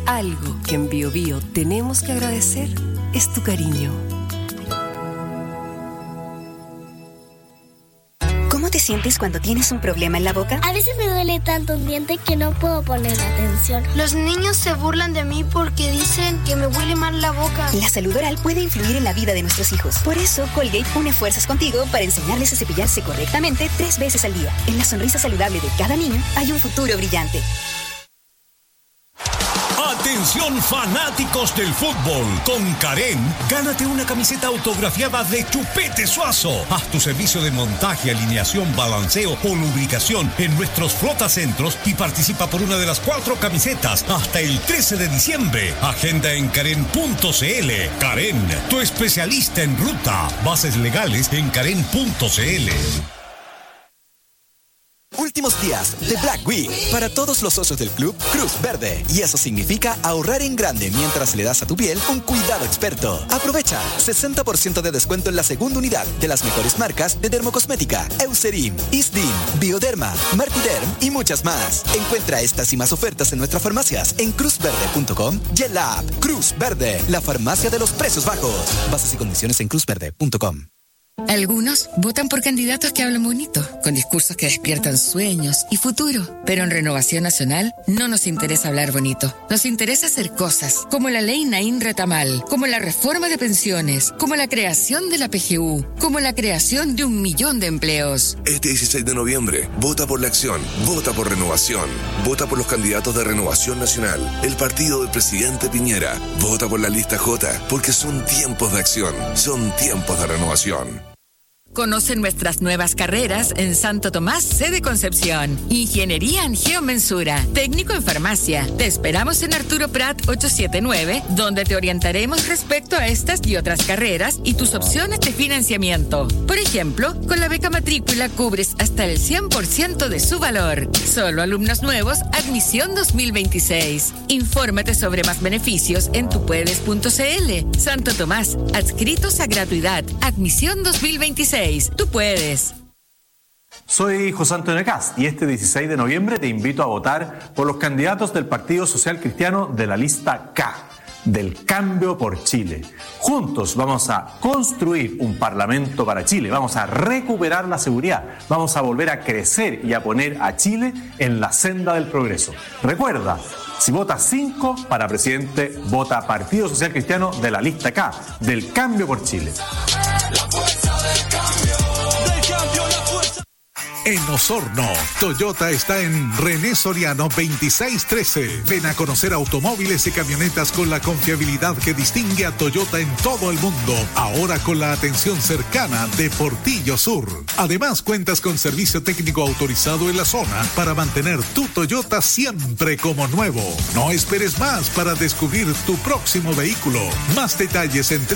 algo que en Bio Bio tenemos que agradecer es tu cariño. ¿Cómo te sientes cuando tienes un problema en la boca? A veces me duele tanto un diente que no puedo poner atención. Los niños se burlan de mí porque dicen que me huele mal la boca. La salud oral puede influir en la vida de nuestros hijos. Por eso, Colgate une fuerzas contigo para enseñarles a cepillarse correctamente 3 veces al día. En la sonrisa saludable de cada niño hay un futuro brillante. Atención fanáticos del fútbol, con Karen, gánate una camiseta autografiada de Chupete Suazo. Haz tu servicio de montaje, alineación, balanceo o lubricación en nuestros flotacentros y participa por una de las 4 camisetas hasta el 13 de diciembre. Agenda en karen.cl. Karen, tu especialista en ruta. Bases legales en karen.cl. Últimos días de Black Week para todos los socios del club Cruz Verde. Y eso significa ahorrar en grande mientras le das a tu piel un cuidado experto. Aprovecha 60% de descuento en la segunda unidad de las mejores marcas de dermocosmética: Eucerin, Isdin, Bioderma, Martiderm y muchas más. Encuentra estas y más ofertas en nuestras farmacias en cruzverde.com y en la app Cruz Verde, la farmacia de los precios bajos. Bases y condiciones en cruzverde.com. Algunos votan por candidatos que hablan bonito, con discursos que despiertan sueños y futuro. Pero en Renovación Nacional no nos interesa hablar bonito. Nos interesa hacer cosas, como la ley Naín Retamal, como la reforma de pensiones, como la creación de la PGU, como la creación de 1 millón de empleos. Este 16 de noviembre, vota por la acción, vota por Renovación, vota por los candidatos de Renovación Nacional, el partido del presidente Piñera, vota por la lista J, porque son tiempos de acción, son tiempos de renovación. Conoce nuestras nuevas carreras en Santo Tomás, sede Concepción. Ingeniería en Geomensura, técnico en farmacia. Te esperamos en Arturo Prat 879, donde te orientaremos respecto a estas y otras carreras y tus opciones de financiamiento. Por ejemplo, con la beca matrícula cubres hasta el 100% de su valor. Solo alumnos nuevos, admisión 2026. Infórmate sobre más beneficios en tupuedes.cl. Santo Tomás, adscritos a gratuidad, admisión 2026. Tú puedes. Soy José Antonio Cast y este 16 de noviembre te invito a votar por los candidatos del Partido Social Cristiano de la lista K, del Cambio por Chile. Juntos vamos a construir un parlamento para Chile, vamos a recuperar la seguridad, vamos a volver a crecer y a poner a Chile en la senda del progreso. Recuerda, si votas 5 para presidente, vota Partido Social Cristiano de la lista K, del Cambio por Chile. En Osorno, Toyota está en René Soriano 2613. Ven a conocer automóviles y camionetas con la confiabilidad que distingue a Toyota en todo el mundo. Ahora con la atención cercana de Portillo Sur. Además, cuentas con servicio técnico autorizado en la zona para mantener tu Toyota siempre como nuevo. No esperes más para descubrir tu próximo vehículo. Más detalles en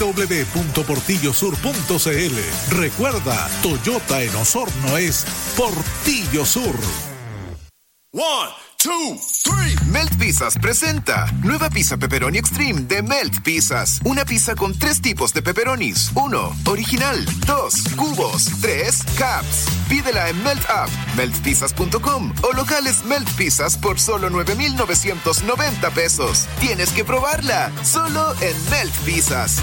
www.portillosur.cl. Recuerda, Toyota en Osorno es Portillo Sur. 1, 2, 3. Melt Pizzas presenta nueva pizza pepperoni extreme de Melt Pizzas. Una pizza con 3 tipos de pepperonis. 1, original. 2, cubos. 3, caps. Pídela en Melt App, meltpizzas.com o locales Melt Pizzas por solo 9,990 pesos. Tienes que probarla, solo en Melt Pizzas.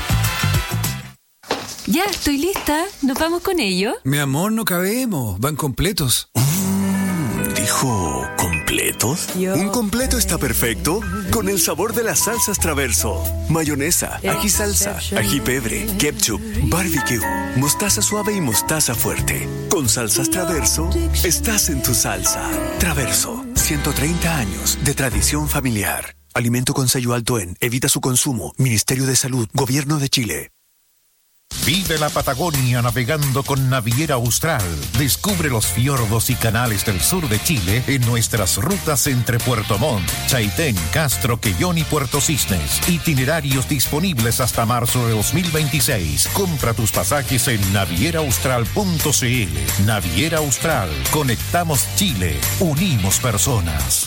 Ya, estoy lista. ¿Nos vamos con ello? Mi amor, no cabemos. Van completos. ¿Dijo completos? Un completo está perfecto con el sabor de las salsas Traverso. Mayonesa, ají salsa, ají pebre, ketchup, barbecue, mostaza suave y mostaza fuerte. Con salsas Traverso, estás en tu salsa. Traverso, 130 años de tradición familiar. Alimento con sello alto en. Evita su consumo. Ministerio de Salud. Gobierno de Chile. Vive la Patagonia navegando con Naviera Austral. Descubre los fiordos y canales del sur de Chile en nuestras rutas entre Puerto Montt, Chaitén, Castro, Quellón y Puerto Cisnes. Itinerarios disponibles hasta marzo de 2026. Compra tus pasajes en navieraaustral.cl. Naviera Austral. Conectamos Chile. Unimos personas.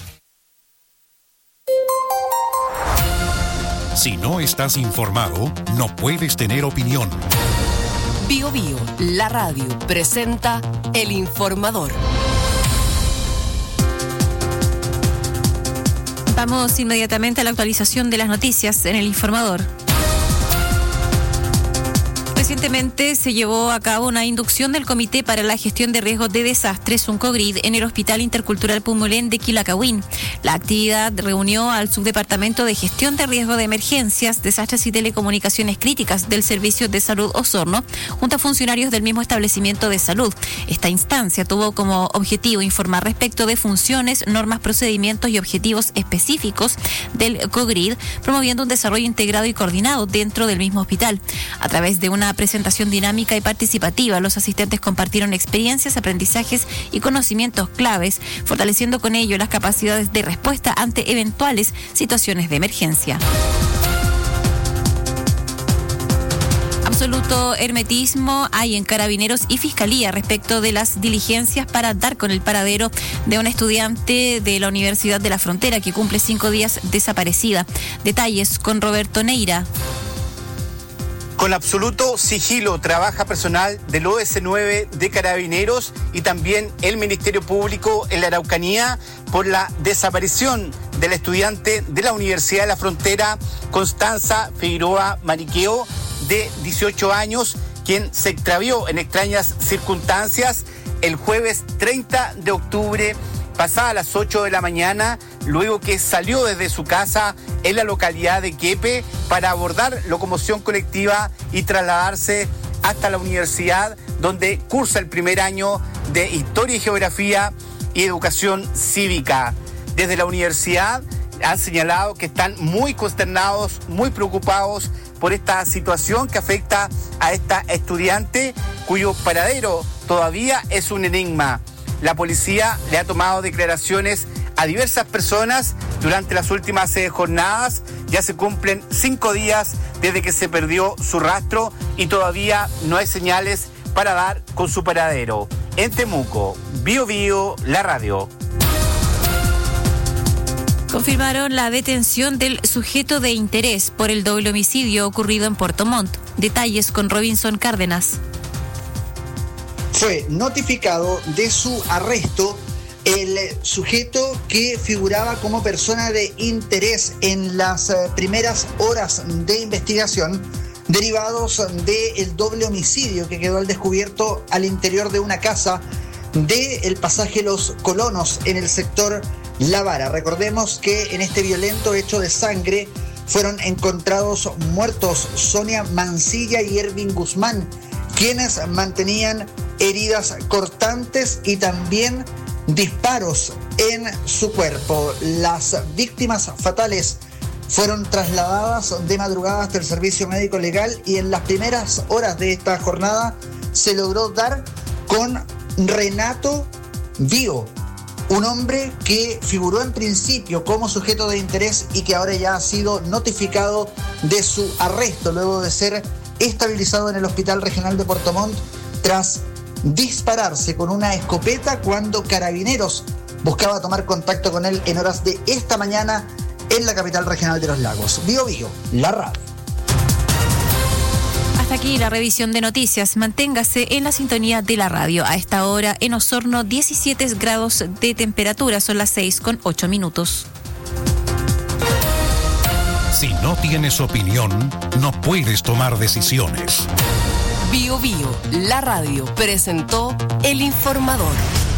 Si no estás informado, no puedes tener opinión. Bio Bio, la radio, presenta El Informador. Vamos inmediatamente a la actualización de las noticias en El Informador. Recientemente se llevó a cabo una inducción del Comité para la Gestión de Riesgos de Desastres, UNCOGRID, en el Hospital Intercultural Pumulén de Quilacahuen. La actividad reunió al Subdepartamento de Gestión de Riesgo de Emergencias, Desastres y Telecomunicaciones Críticas del Servicio de Salud Osorno, junto a funcionarios del mismo establecimiento de salud. Esta instancia tuvo como objetivo informar respecto de funciones, normas, procedimientos y objetivos específicos del COGRID, promoviendo un desarrollo integrado y coordinado dentro del mismo hospital. A través de una presentación dinámica y participativa, los asistentes compartieron experiencias, aprendizajes y conocimientos claves, fortaleciendo con ello las capacidades de respuesta ante eventuales situaciones de emergencia. Absoluto hermetismo hay en Carabineros y Fiscalía respecto de las diligencias para dar con el paradero de una estudiante de la Universidad de la Frontera que cumple 5 días desaparecida. Detalles con Roberto Neira. Con absoluto sigilo trabaja personal del OS9 de Carabineros y también el Ministerio Público en la Araucanía por la desaparición de la estudiante de la Universidad de la Frontera, Constanza Figueroa Mariqueo, de 18 años, quien se extravió en extrañas circunstancias el jueves 30 de octubre, pasada las 8 de la mañana, luego que salió desde su casa en la localidad de Quepe para abordar locomoción colectiva y trasladarse hasta la universidad, donde cursa el primer año de Historia y Geografía y Educación Cívica. Desde la universidad han señalado que están muy consternados, muy preocupados por esta situación que afecta a esta estudiante, cuyo paradero todavía es un enigma. La policía le ha tomado declaraciones a diversas personas durante las últimas jornadas. Ya se cumplen 5 días desde que se perdió su rastro y todavía no hay señales para dar con su paradero. En Temuco, Bío Bío, la radio. Confirmaron la detención del sujeto de interés por el doble homicidio ocurrido en Puerto Montt. Detalles con Robinson Cárdenas. Fue notificado de su arresto el sujeto que figuraba como persona de interés en las primeras horas de investigación derivados del doble homicidio que quedó al descubierto al interior de una casa del pasaje Los Colonos en el sector La Vara. Recordemos que en este violento hecho de sangre fueron encontrados muertos Sonia Mancilla y Ervin Guzmán, quienes mantenían heridas cortantes y también disparos en su cuerpo. Las víctimas fatales fueron trasladadas de madrugada hasta el servicio médico legal y en las primeras horas de esta jornada se logró dar con Renato Bío, un hombre que figuró en principio como sujeto de interés y que ahora ya ha sido notificado de su arresto luego de ser estabilizado en el Hospital Regional de Puerto Montt tras dispararse con una escopeta cuando Carabineros buscaba tomar contacto con él en horas de esta mañana en la capital regional de los lagos. Bío Bío, la radio. Hasta aquí la revisión de noticias. Manténgase en la sintonía de la radio. A esta hora en Osorno 17 grados de temperatura, son las 6:08. Si no tienes opinión, no puedes tomar decisiones. Bío Bío, la radio, presentó El Informador.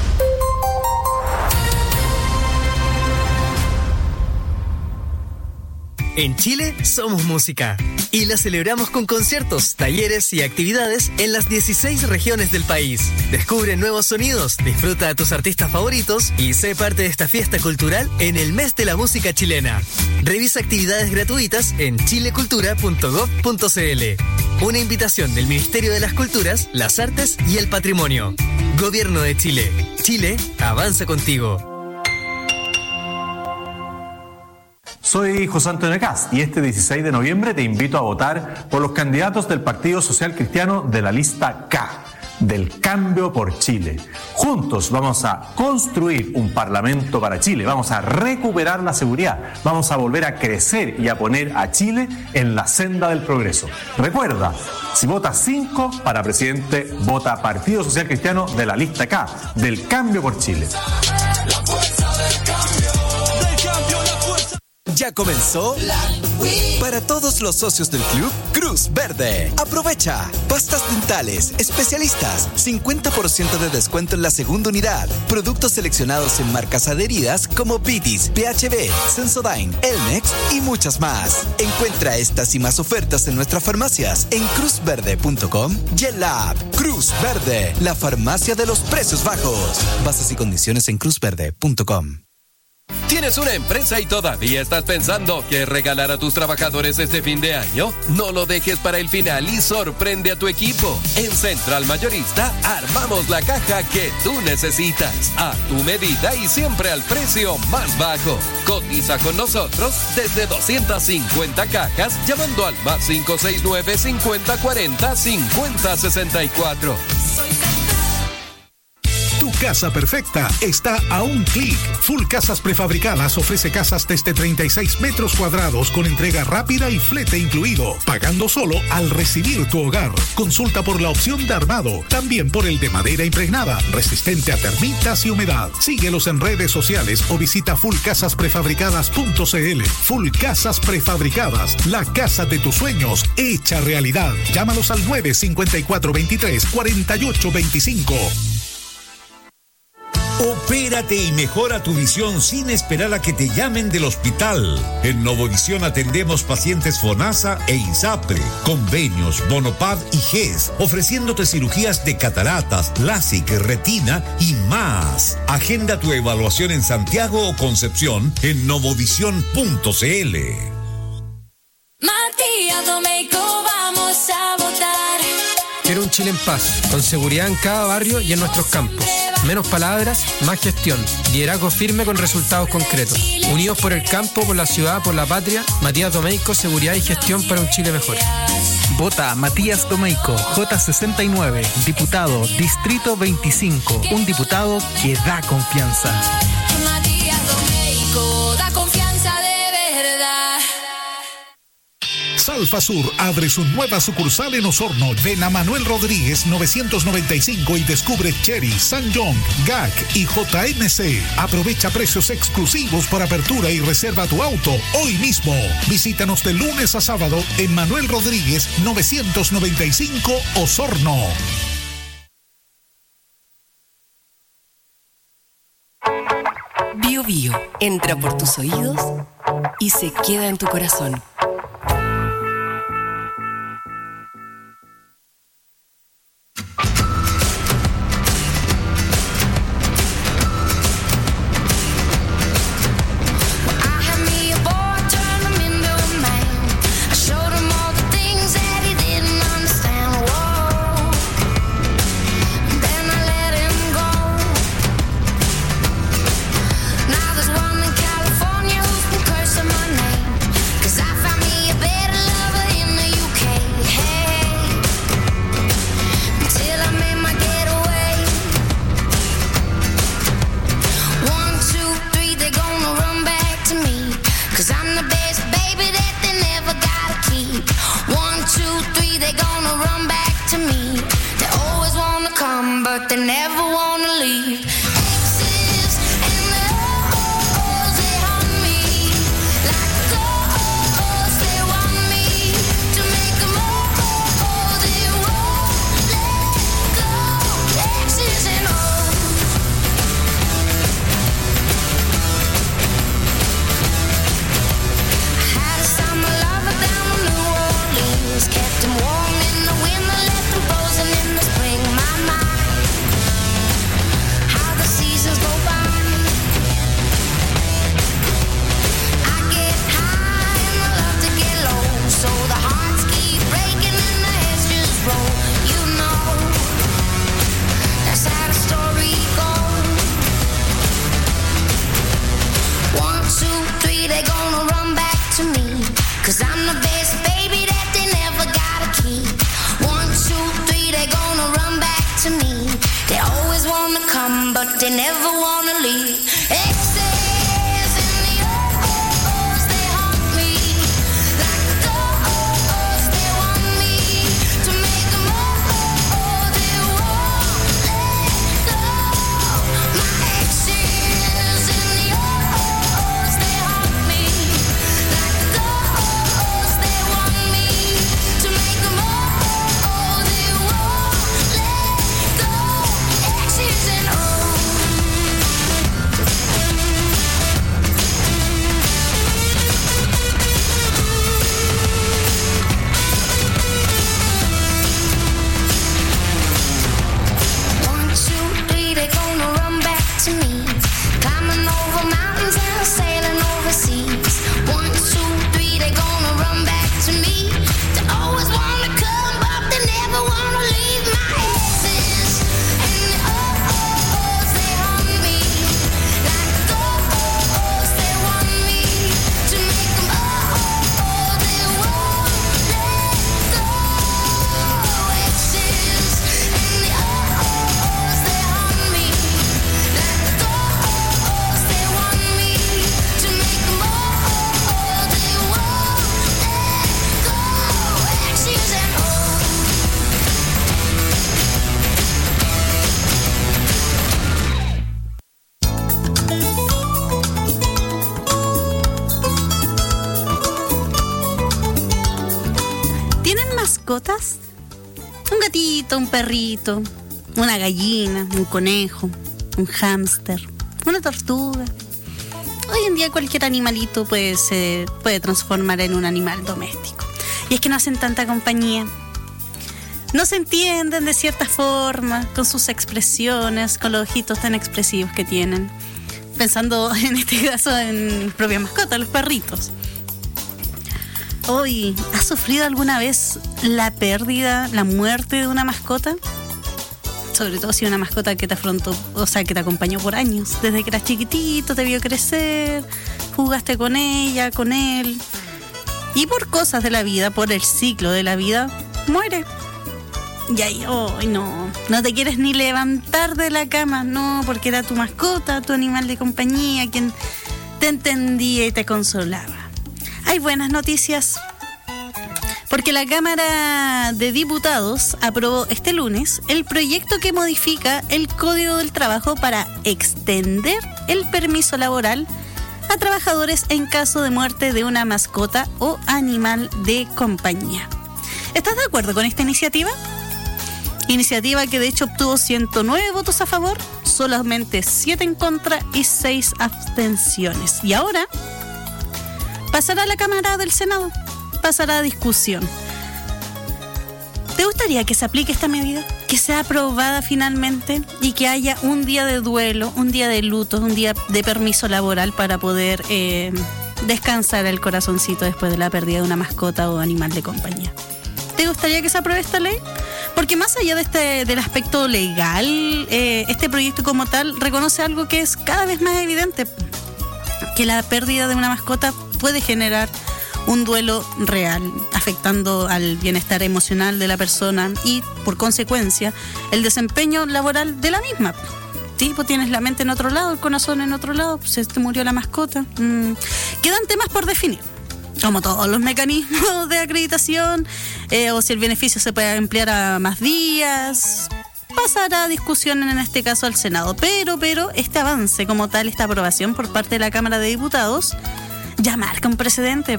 En Chile somos música y la celebramos con conciertos, talleres y actividades en las 16 regiones del país. Descubre nuevos sonidos, disfruta a tus artistas favoritos y sé parte de esta fiesta cultural en el mes de la música chilena. Revisa actividades gratuitas en chilecultura.gov.cl. Una invitación del Ministerio de las Culturas, las Artes y el Patrimonio. Gobierno de Chile. Chile avanza contigo. Soy José Antonio Cast y este 16 de noviembre te invito a votar por los candidatos del Partido Social Cristiano de la lista K, del Cambio por Chile. Juntos vamos a construir un parlamento para Chile, vamos a recuperar la seguridad, vamos a volver a crecer y a poner a Chile en la senda del progreso. Recuerda, si votas 5 para presidente, vota Partido Social Cristiano de la lista K, del Cambio por Chile. La fuerza del cambio, la fuerza. ¿Ya comenzó? Para todos los socios del club, Cruz Verde. Aprovecha. Pastas dentales, especialistas, 50% de descuento en la segunda unidad. Productos seleccionados en marcas adheridas como Vitis, PHB, Sensodyne, Elmex y muchas más. Encuentra estas y más ofertas en nuestras farmacias en cruzverde.com y en la app Cruz Verde, la farmacia de los precios bajos. Bases y condiciones en cruzverde.com. ¿Tienes una empresa y todavía estás pensando qué regalar a tus trabajadores este fin de año? No lo dejes para el final y sorprende a tu equipo. En Central Mayorista armamos la caja que tú necesitas, a tu medida y siempre al precio más bajo. Cotiza con nosotros desde 250 cajas llamando al más 569 5040 5064. Tu casa perfecta está a un clic. Full Casas Prefabricadas ofrece casas desde 36 metros cuadrados con entrega rápida y flete incluido, pagando solo al recibir tu hogar. Consulta por la opción de armado, también por el de madera impregnada, resistente a termitas y humedad. Síguelos en redes sociales o visita fullcasasprefabricadas.cl. Full Casas Prefabricadas, la casa de tus sueños hecha realidad. Llámalos al 954-23-4825. Opérate y mejora tu visión sin esperar a que te llamen del hospital. En Novovisión atendemos pacientes FONASA e INSAPRE, convenios, Bonopad y GES, ofreciéndote cirugías de cataratas, LASIK, retina y más. Agenda tu evaluación en Santiago o Concepción en novovisión.cl. Matías Domeyko, vamos a votar. Quiero un Chile en paz, con seguridad en cada barrio y en nuestros campos. Menos palabras, más gestión. Liderazgo firme con resultados concretos. Unidos por el campo, por la ciudad, por la patria. Matías Domeyko, seguridad y gestión para un Chile mejor. Vota Matías Domeyko, J69, diputado, Distrito 25. Un diputado que da confianza. Matías Domeyko, da confianza de verdad. Salfasur abre su nueva sucursal en Osorno. Ven a Manuel Rodríguez 995 y descubre Chery, Sanjong, GAC y JMC. Aprovecha precios exclusivos por apertura y reserva tu auto hoy mismo. Visítanos de lunes a sábado en Manuel Rodríguez 995 Osorno. Bio Bio entra por tus oídos y se queda en tu corazón. mascotas? Un gatito, un perrito, una gallina, un conejo, un hámster, una tortuga. Hoy en día cualquier animalito se puede transformar en un animal doméstico. Y es que no hacen tanta compañía. No se entienden de cierta forma, con sus expresiones, con los ojitos tan expresivos que tienen. Pensando en este caso en propia mascota, los perritos. Hoy, ¿has sufrido alguna vez la pérdida, la muerte de una mascota? Sobre todo si una mascota que te afrontó, o sea, que te acompañó por años. Desde que eras chiquitito, te vio crecer, jugaste con ella, con él. Y por cosas de la vida, por el ciclo de la vida, muere. Y ahí, no te quieres ni levantar de la cama, no, porque era tu mascota, tu animal de compañía, quien te entendía y te consolaba. Hay buenas noticias, porque la Cámara de Diputados aprobó este lunes el proyecto que modifica el Código del Trabajo para extender el permiso laboral a trabajadores en caso de muerte de una mascota o animal de compañía. ¿Estás de acuerdo con esta iniciativa? Iniciativa que de hecho obtuvo 109 votos a favor, solamente 7 en contra y 6 abstenciones. Y ahora pasará a la Cámara del Senado, pasará a discusión. ¿Te gustaría que se aplique esta medida? Que sea aprobada finalmente y que haya un día de duelo, un día de luto, un día de permiso laboral para poder descansar el corazoncito después de la pérdida de una mascota o animal de compañía. ¿Te gustaría que se apruebe esta ley? Porque más allá del aspecto legal, este proyecto como tal reconoce algo que es cada vez más evidente, que la pérdida de una mascota puede generar un duelo real, afectando al bienestar emocional de la persona y, por consecuencia, el desempeño laboral de la misma. Sí, pues tienes la mente en otro lado, el corazón en otro lado, se te murió la mascota. Quedan temas por definir, como todos los mecanismos de acreditación, o si el beneficio se puede emplear a más días. Pasará a discusión en este caso al Senado, pero este avance como tal, esta aprobación por parte de la Cámara de Diputados, ya marca un precedente,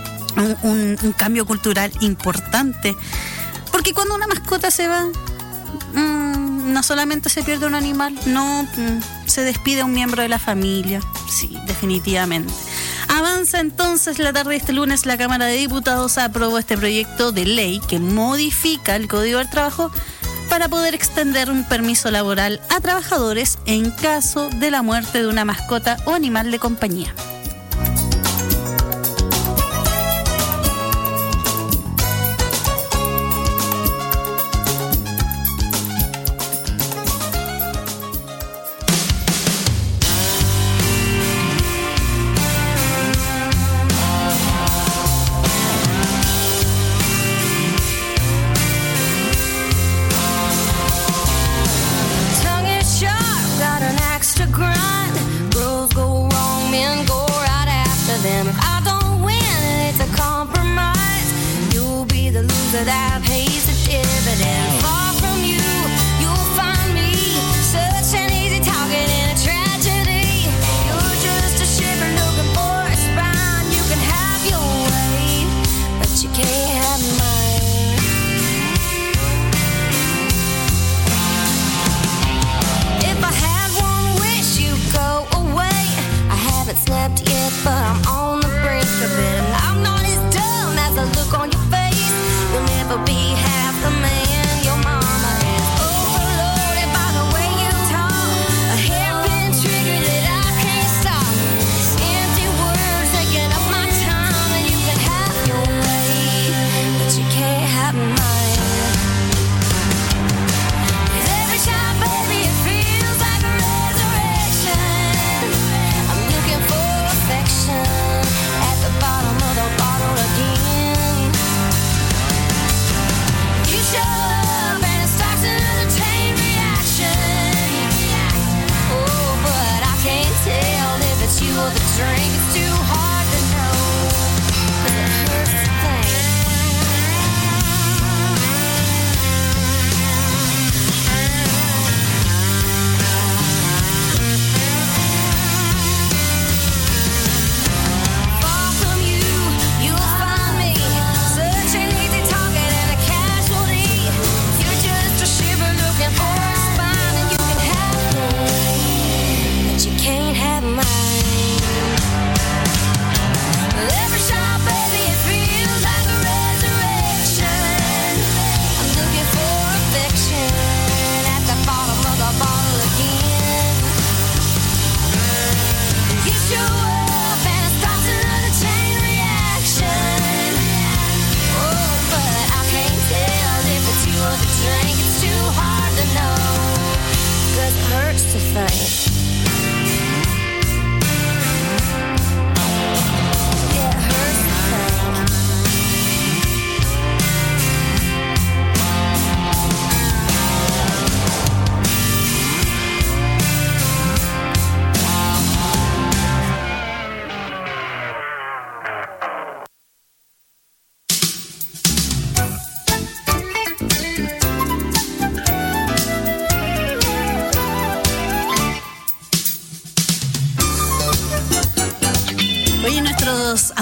un cambio cultural importante, porque cuando una mascota se va, no solamente se pierde un animal, no, se despide un miembro de la familia, sí, definitivamente. Avanza entonces la tarde de este lunes, la Cámara de Diputados aprobó este proyecto de ley que modifica el Código del Trabajo para poder extender un permiso laboral a trabajadores en caso de la muerte de una mascota o animal de compañía. That pays the dividend. Far from you, you'll find me such an easy target in a tragedy. You're just a shiver looking for a spine. You can have your way, but you can't have mine. If I had one wish, you'd go away. I haven't slept yet, but I'm on the brink of it. I'm not as dumb as the look on your face. You'll never be happy.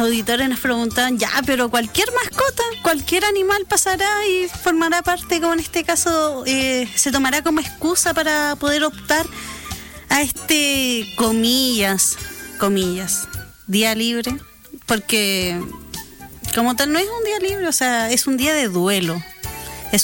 auditores nos preguntan, ya, pero cualquier mascota, cualquier animal pasará y formará parte, como en este caso, se tomará como excusa para poder optar a comillas, día libre, porque como tal no es un día libre, o sea, es un día de duelo, De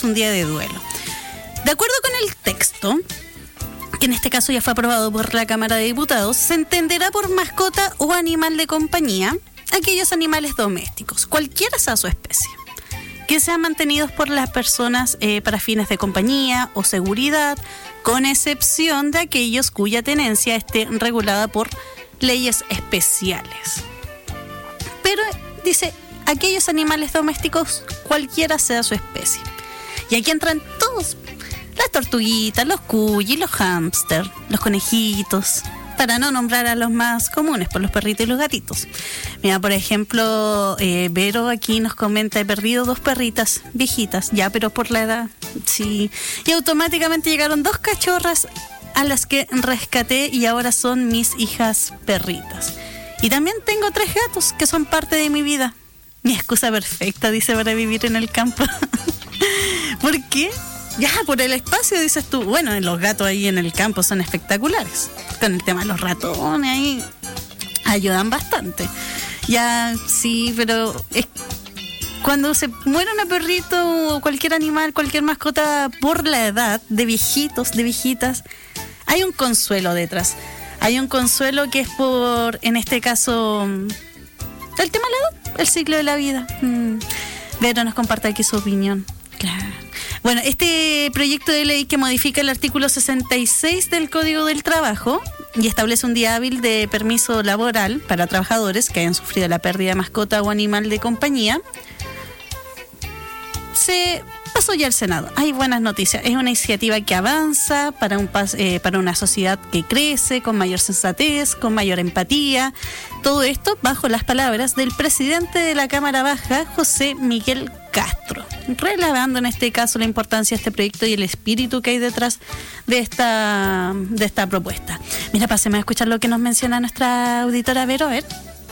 acuerdo con el texto, que en este caso ya fue aprobado por la Cámara de Diputados, se entenderá por mascota o animal de compañía aquellos animales domésticos, cualquiera sea su especie, que sean mantenidos por las personas para fines de compañía o seguridad, con excepción de aquellos cuya tenencia esté regulada por leyes especiales. Pero dice, aquellos animales domésticos, cualquiera sea su especie. Y aquí entran todos, las tortuguitas, los cuyes, los hámster, los conejitos, para no nombrar a los más comunes, por los perritos y los gatitos. Mira, por ejemplo, Vero aquí nos comenta, he perdido 2 perritas viejitas, ya, pero por la edad, sí. Y automáticamente llegaron 2 cachorras a las que rescaté y ahora son mis hijas perritas. Y también tengo 3 gatos que son parte de mi vida. Mi excusa perfecta, dice, para vivir en el campo. ¿Por qué? Ya, por el espacio, dices tú. Bueno, los gatos ahí en el campo son espectaculares. Con el tema de los ratones ahí ayudan bastante. Ya, sí, pero cuando se muere un perrito o cualquier animal, cualquier mascota por la edad, de viejitos, de viejitas, hay un consuelo detrás. Hay un consuelo que es por, en este caso, el tema de la edad, el ciclo de la vida. Vero nos comparte aquí su opinión. Claro. Bueno, este proyecto de ley que modifica el artículo 66 del Código del Trabajo y establece un día hábil de permiso laboral para trabajadores que hayan sufrido la pérdida de mascota o animal de compañía, se pasó ya al Senado. Hay buenas noticias. Es una iniciativa que avanza para una sociedad que crece, con mayor sensatez, con mayor empatía. Todo esto bajo las palabras del presidente de la Cámara Baja, José Miguel Castro, relevando en este caso la importancia de este proyecto y el espíritu que hay detrás de esta propuesta. Mira, pasemos a escuchar lo que nos menciona nuestra auditora Vero, a ver.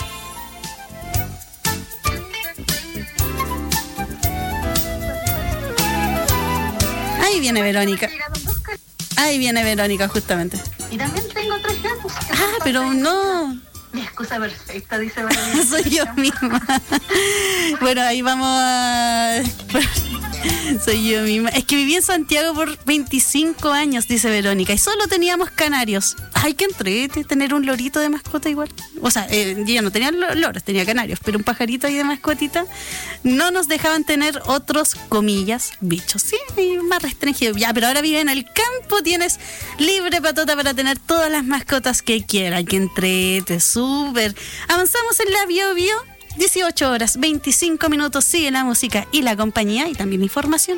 Ahí viene Verónica, justamente. Y también tengo 3 gatos. Pero no. Mi excusa perfecta, dice Verónica. Soy yo misma. Bueno, ahí vamos a... Soy yo misma. Es que viví en Santiago por 25 años, dice Verónica, y solo teníamos canarios. Ay, qué entrete tener un lorito de mascota igual. O sea, yo no tenía loros, tenía canarios, pero un pajarito ahí de mascotita. No nos dejaban tener otros, comillas, bichos. Sí, más restringido. Ya, pero ahora vive en el campo, tienes libre patota para tener todas las mascotas que quieras. Qué entrete, súper. Avanzamos en la Bio Bio. 18 horas, 25 minutos, sigue la música y la compañía y también la información.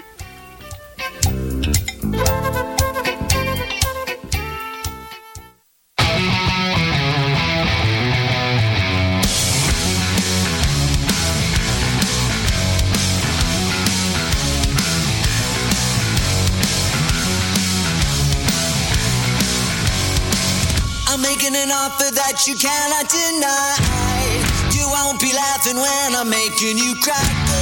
I'm making an offer that you cannot deny. You won't be laughing when I'm making you cry.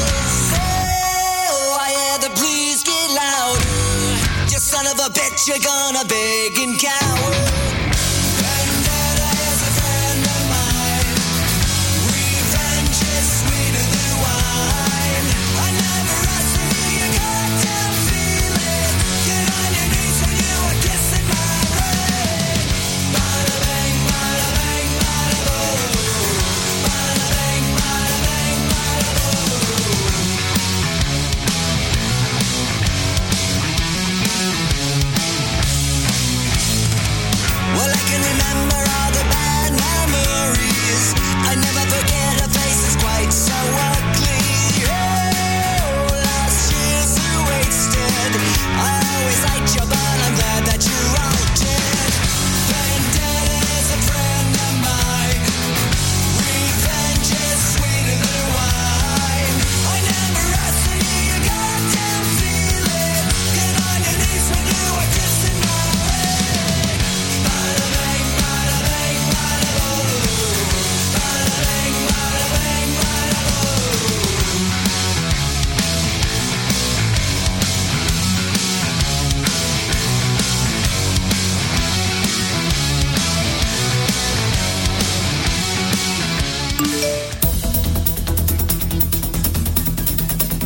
Oh, I hear the please get louder. You son of a bitch, you're gonna beg and cower. Vendetta is a friend of mine. Revenge is sweeter than wine. I never asked for you, you got to feel it. Get on your knees when you are kissing my ring. Bada bang, bada bang, bada boom.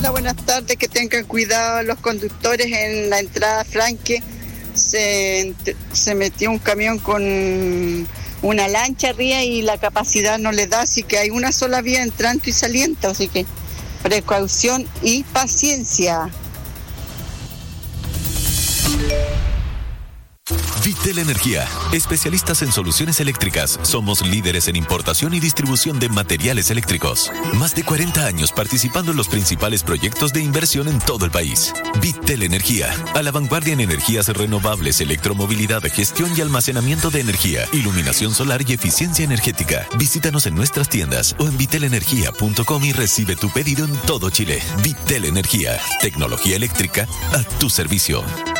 Hola, buenas tardes. Que tengan cuidado los conductores en la entrada Franque. Se metió un camión con una lancha arriba y la capacidad no le da, así que hay una sola vía entrante y saliente, así que precaución y paciencia. Vitel Energía, especialistas en soluciones eléctricas. Somos líderes en importación y distribución de materiales eléctricos. Más de 40 años participando en los principales proyectos de inversión en todo el país. Vitel Energía, a la vanguardia en energías renovables, electromovilidad, gestión y almacenamiento de energía, iluminación solar y eficiencia energética. Visítanos en nuestras tiendas o en vitelenergia.com y recibe tu pedido en todo Chile. Vitel Energía, tecnología eléctrica a tu servicio.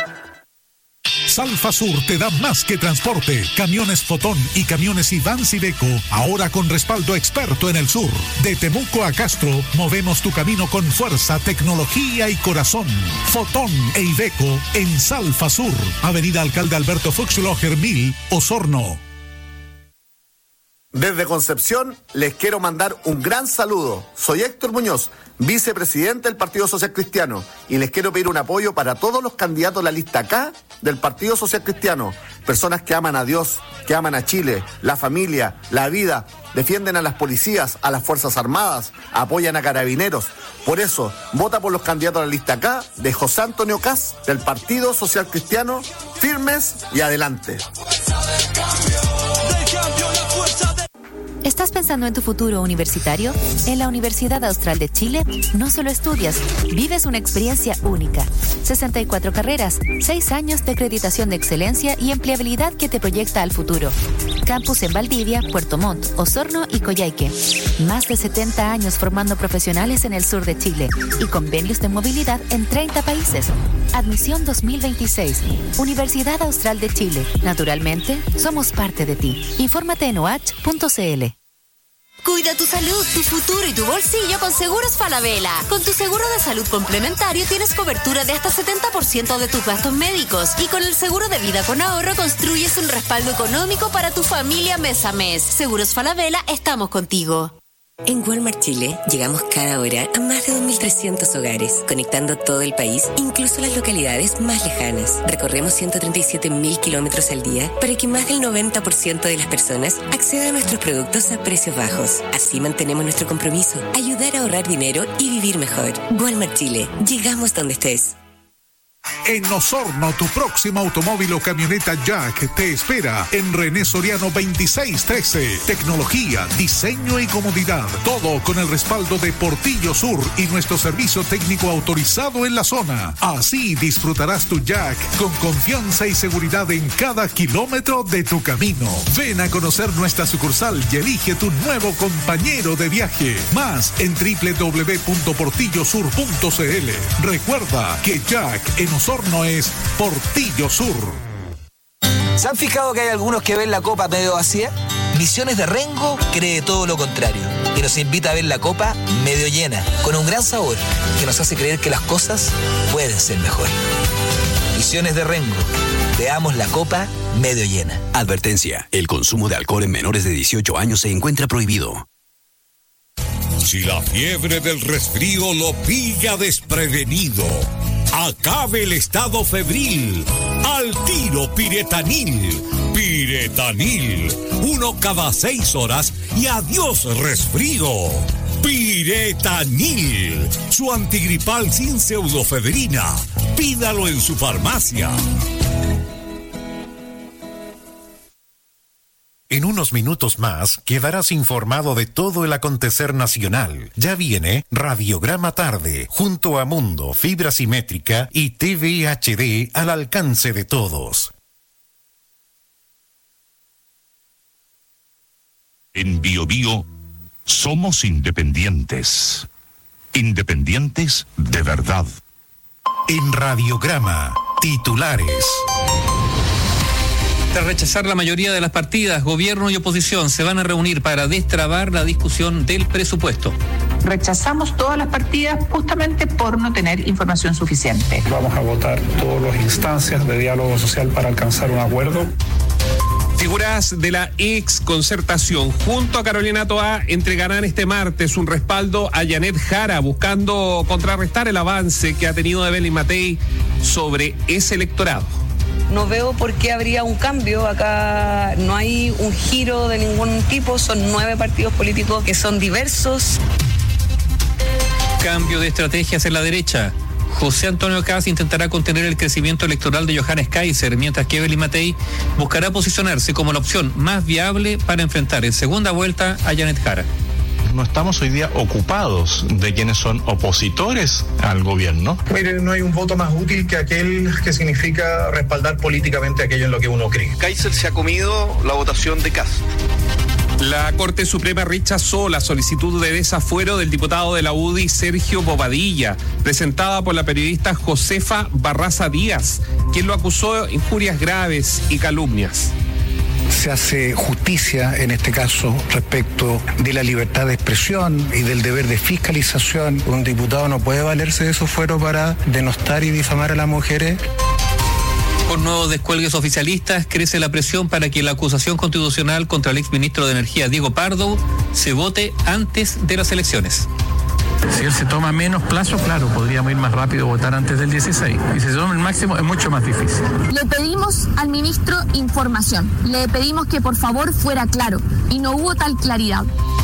Salfa Sur te da más que transporte. Camiones Fotón y camiones Ivans Iveco, ahora con respaldo experto en el sur. De Temuco a Castro, movemos tu camino con fuerza, tecnología y corazón. Fotón e Iveco en Salfa Sur, Avenida Alcalde Alberto Fuchsloher 1000, Osorno. Desde Concepción les quiero mandar un gran saludo. Soy Héctor Muñoz, vicepresidente del Partido Social Cristiano, y les quiero pedir un apoyo para todos los candidatos a la lista K del Partido Social Cristiano. Personas que aman a Dios, que aman a Chile, la familia, la vida, defienden a las policías, a las Fuerzas Armadas, apoyan a carabineros. Por eso, vota por los candidatos a la lista K de José Antonio Caz del Partido Social Cristiano, firmes y adelante. ¿Estás pensando en tu futuro universitario? En la Universidad Austral de Chile no solo estudias, vives una experiencia única. 64 carreras, 6 años de acreditación de excelencia y empleabilidad que te proyecta al futuro. Campus en Valdivia, Puerto Montt, Osorno y Coyhaique. Más de 70 años formando profesionales en el sur de Chile y convenios de movilidad en 30 países. Admisión 2026. Universidad Austral de Chile. Naturalmente, somos parte de ti. Infórmate en oach.cl. Cuida tu salud, tu futuro y tu bolsillo con Seguros Falabella. Con tu seguro de salud complementario tienes cobertura de hasta 70% de tus gastos médicos. Y con el seguro de vida con ahorro construyes un respaldo económico para tu familia mes a mes. Seguros Falabella, estamos contigo. En Walmart Chile llegamos cada hora a más de 2.300 hogares, conectando todo el país, incluso las localidades más lejanas. Recorremos 137.000 kilómetros al día para que más del 90% de las personas accedan a nuestros productos a precios bajos. Así mantenemos nuestro compromiso, ayudar a ahorrar dinero y vivir mejor. Walmart Chile, llegamos donde estés. En Osorno, tu próximo automóvil o camioneta Jack te espera en René Soriano 2613. Tecnología, diseño y comodidad. Todo con el respaldo de Portillo Sur y nuestro servicio técnico autorizado en la zona. Así disfrutarás tu Jack con confianza y seguridad en cada kilómetro de tu camino. Ven a conocer nuestra sucursal y elige tu nuevo compañero de viaje. Más en www.portillosur.cl. Recuerda que Jack en Osorno es Portillo Sur. ¿Se han fijado que hay algunos que ven la copa medio vacía? Misiones de Rengo cree todo lo contrario y nos invita a ver la copa medio llena, con un gran sabor que nos hace creer que las cosas pueden ser mejor. Misiones de Rengo, veamos la copa medio llena. Advertencia, el consumo de alcohol en menores de 18 años se encuentra prohibido. Si la fiebre del resfrío lo pilla desprevenido, acabe el estado febril. Al tiro Piretanil. Piretanil. 1 cada 6 horas y adiós resfrío. Piretanil. Su antigripal sin pseudofedrina. Pídalo en su farmacia. En unos minutos más quedarás informado de todo el acontecer nacional. Ya viene Radiograma Tarde, junto a Mundo, Fibra Simétrica y TV HD al alcance de todos. En BioBio somos independientes. Independientes de verdad. En Radiograma, titulares. Tras rechazar la mayoría de las partidas, gobierno y oposición se van a reunir para destrabar la discusión del presupuesto. Rechazamos todas las partidas justamente por no tener información suficiente. Vamos a votar todas las instancias de diálogo social para alcanzar un acuerdo. Figuras de la ex Concertación junto a Carolina Toá entregarán este martes un respaldo a Janet Jara, buscando contrarrestar el avance que ha tenido Evelyn Matei sobre ese electorado. No veo por qué habría un cambio. Acá no hay un giro de ningún tipo. Son 9 partidos políticos que son diversos. Cambio de estrategias en la derecha. José Antonio Caz intentará contener el crecimiento electoral de Johannes Kaiser, mientras que Evelyn Matei buscará posicionarse como la opción más viable para enfrentar en segunda vuelta a Janet Jara. No estamos hoy día ocupados de quienes son opositores al gobierno. Mire, no hay un voto más útil que aquel que significa respaldar políticamente aquello en lo que uno cree. Kaiser se ha comido la votación de Caz. La Corte Suprema rechazó la solicitud de desafuero del diputado de la UDI Sergio Bobadilla, presentada por la periodista Josefa Barraza Díaz, quien lo acusó de injurias graves y calumnias. Se hace justicia en este caso respecto de la libertad de expresión y del deber de fiscalización. Un diputado no puede valerse de su fuero para denostar y difamar a las mujeres. Con nuevos descuelgues oficialistas, crece la presión para que la acusación constitucional contra el exministro de Energía, Diego Pardo, se vote antes de las elecciones. Si él se toma menos plazo, claro, podríamos ir más rápido a votar antes del 16. Y si se toma el máximo, es mucho más difícil. Le pedimos al ministro información. Le pedimos que por favor fuera claro. Y no hubo tal claridad.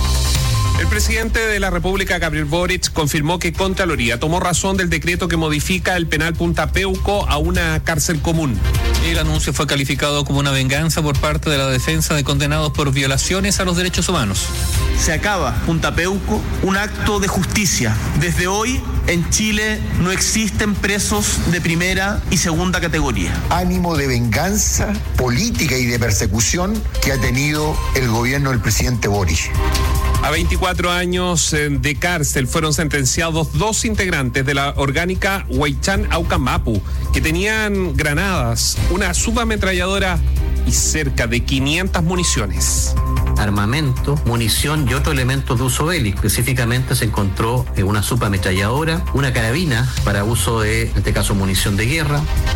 El presidente de la República, Gabriel Boric, confirmó que Contraloría tomó razón del decreto que modifica el penal Punta Peuco a una cárcel común. El anuncio fue calificado como una venganza por parte de la defensa de condenados por violaciones a los derechos humanos. Se acaba Punta Peuco, un acto de justicia. Desde hoy, en Chile no existen presos de primera y segunda categoría. Ánimo de venganza política y de persecución que ha tenido el gobierno del presidente Boric. A 24 años de cárcel fueron sentenciados 2 integrantes de la orgánica Huaychán Aucamapu, que tenían granadas, una subametralladora y cerca de 500 municiones. Armamento, munición y otros elementos de uso bélico. Específicamente se encontró una subametralladora, una carabina para uso de, en este caso, munición de guerra.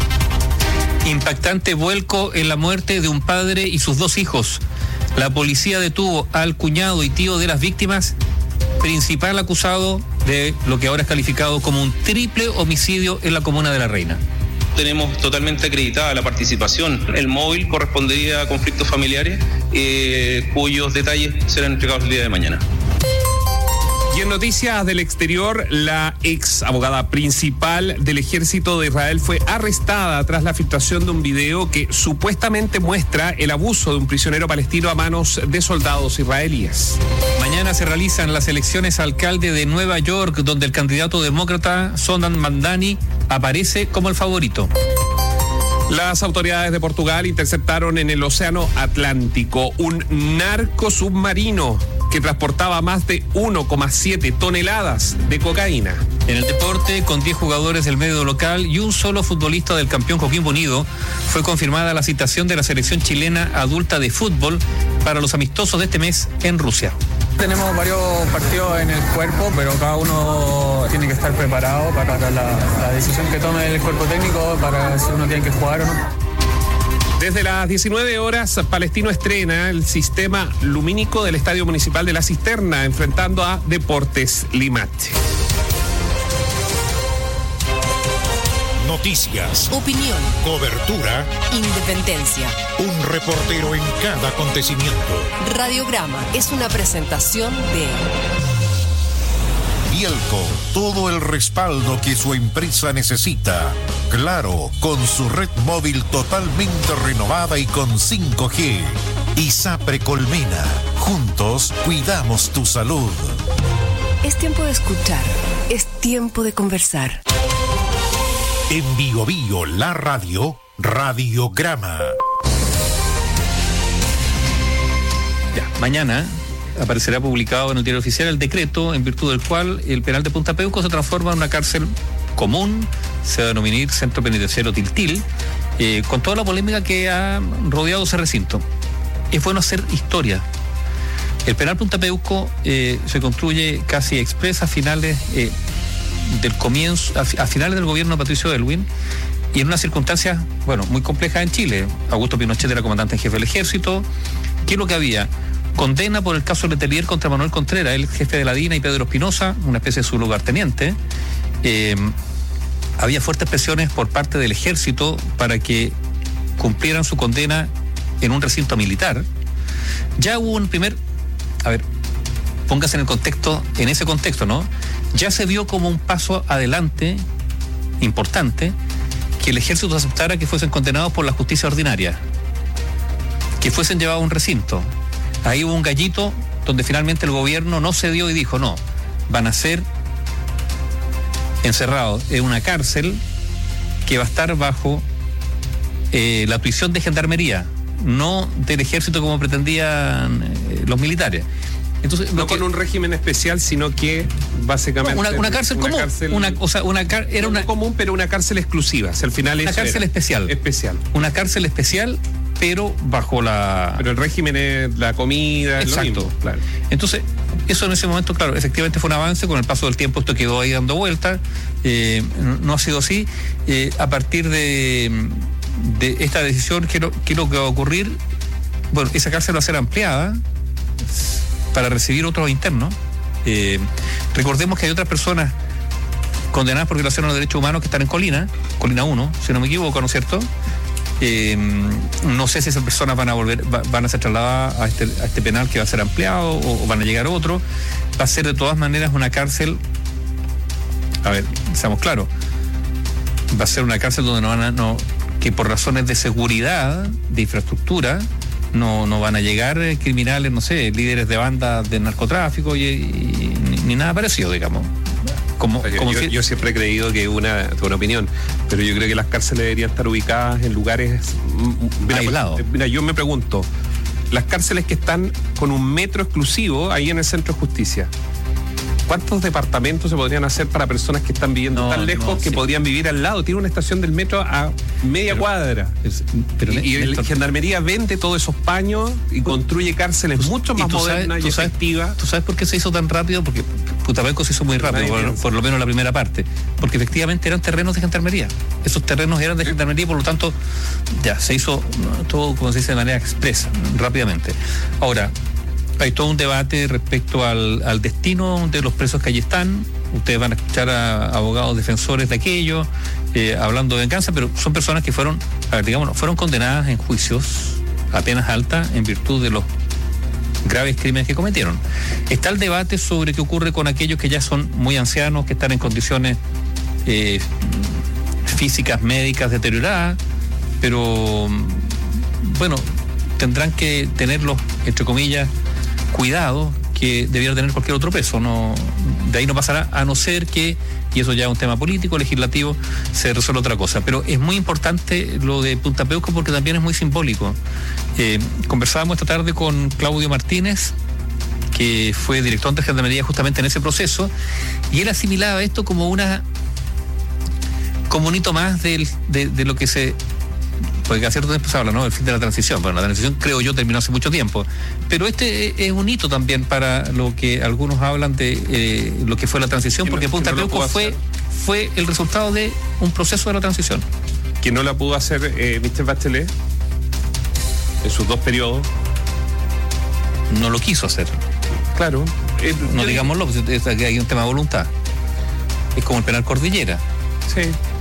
Impactante vuelco en la muerte de un padre y sus 2 hijos. La policía detuvo al cuñado y tío de las víctimas, principal acusado de lo que ahora es calificado como un triple homicidio en la comuna de La Reina. Tenemos totalmente acreditada la participación. El móvil correspondería a conflictos familiares, cuyos detalles serán entregados el día de mañana. Y en noticias del exterior, la ex abogada principal del ejército de Israel fue arrestada tras la filtración de un video que supuestamente muestra el abuso de un prisionero palestino a manos de soldados israelíes. Mañana se realizan las elecciones a alcalde de Nueva York, donde el candidato demócrata Zohran Mamdani aparece como el favorito. Las autoridades de Portugal interceptaron en el Océano Atlántico un narco submarino que transportaba más de 1,7 toneladas de cocaína. En el deporte, con 10 jugadores del medio local y un solo futbolista del campeón Coquimbo Unido, fue confirmada la citación de la selección chilena adulta de fútbol para los amistosos de este mes en Rusia. Tenemos varios partidos en el cuerpo, pero cada uno tiene que estar preparado para la decisión que tome el cuerpo técnico para si uno tiene que jugar o no. Desde las 19 horas, Palestino estrena el sistema lumínico del Estadio Municipal de La Cisterna, enfrentando a Deportes Limache. Noticias, opinión, cobertura, independencia. Un reportero en cada acontecimiento. Radiograma es una presentación de Bielco, todo el respaldo que su empresa necesita. Claro, con su red móvil totalmente renovada y con 5G. ISAPRE Colmena, juntos cuidamos tu salud. Es tiempo de escuchar, es tiempo de conversar. En Bio Bio, la radio, Radiograma. Ya, mañana aparecerá publicado en el Diario Oficial el decreto en virtud del cual el penal de Punta Peuco se transforma en una cárcel común, se va a denominar Centro Penitenciario Tiltil, con toda la polémica que ha rodeado ese recinto. Es bueno hacer historia. El penal Punta Peuco se construye casi expresa a finales del comienzo, a finales del gobierno de Patricio Aylwin, y en una circunstancia, muy compleja en Chile. Augusto Pinochet era comandante en jefe del ejército. ¿Qué es lo que había? Condena por el caso Letelier contra Manuel Contreras, el jefe de la DINA, y Pedro Espinosa, una especie de su lugarteniente. Había fuertes presiones por parte del ejército para que cumplieran su condena en un recinto militar. Ya hubo un primer... póngase en ese contexto, ¿no? Ya se vio como un paso adelante importante que el ejército aceptara que fuesen condenados por la justicia ordinaria, que fuesen llevados a un recinto. Ahí hubo un gallito donde finalmente el gobierno no cedió y dijo, no, van a ser encerrados en una cárcel que va a estar bajo la tuición de gendarmería, no del ejército como pretendían los militares. Entonces, no con un régimen especial, sino que básicamente una cárcel común, era una común, pero una cárcel exclusiva. Al final una cárcel especial, una cárcel especial, pero bajo pero el régimen es la comida. Exacto, es lo mismo, claro. Entonces eso en ese momento, claro, efectivamente fue un avance. Con el paso del tiempo esto quedó ahí dando vueltas. No ha sido así. A partir de esta decisión, ¿qué es lo que va a ocurrir? Bueno, esa cárcel va a ser ampliada para recibir otros internos. Recordemos que hay otras personas condenadas por violación a los derechos humanos que están en Colina 1, si no me equivoco, ¿no es cierto? No sé si esas personas van a ser trasladadas a este penal que va a ser ampliado o van a llegar otros. Va a ser de todas maneras una cárcel, seamos claros, va a ser una cárcel donde que por razones de seguridad, de infraestructura, no van a llegar criminales, no sé, líderes de bandas de narcotráfico ni nada parecido, digamos. Yo siempre he creído que una opinión, pero yo creo que las cárceles deberían estar ubicadas en lugares aislados. Mira, yo me pregunto, las cárceles que están con un metro exclusivo ahí en el centro de justicia, ¿cuántos departamentos se podrían hacer para personas que están viviendo tan lejos que podrían vivir al lado? Tiene una estación del metro a media cuadra. La Gendarmería vende todos esos paños y construye cárceles mucho más modernas y efectivas. ¿Tú sabes por qué se hizo tan rápido? Porque Putapenco se hizo muy rápido, por lo menos la primera parte. Porque efectivamente eran terrenos de Gendarmería. Esos terrenos eran de Gendarmería y por lo tanto ya se hizo todo, como se dice, de manera expresa, rápidamente. Ahora, hay todo un debate respecto al destino de los presos que allí están. Ustedes van a escuchar a abogados defensores de aquello, hablando de venganza, pero son personas que fueron condenadas en juicios a penas altas en virtud de los graves crímenes que cometieron. Está el debate sobre qué ocurre con aquellos que ya son muy ancianos, que están en condiciones físicas, médicas deterioradas, pero tendrán que tenerlos, entre comillas, cuidado que debiera tener cualquier otro peso. De ahí no pasará, a no ser que, y eso ya es un tema político, legislativo, se resuelve otra cosa. Pero es muy importante lo de Punta Peuco porque también es muy simbólico. Conversábamos esta tarde con Claudio Martínez, que fue director de Gendarmería justamente en ese proceso, y él asimilaba esto como un hito más de lo que se... Porque a cierto tiempo se habla, ¿no?, el fin de la transición. Bueno, la transición, creo yo, terminó hace mucho tiempo. Pero este es un hito también para lo que algunos hablan de lo que fue la transición, porque Punta Peuco fue el resultado de un proceso de la transición. Que no la pudo hacer Michelle Bachelet en sus 2 periodos. No lo quiso hacer. Claro. No digámoslo, porque hay un tema de voluntad. Es como el penal Cordillera. Sí.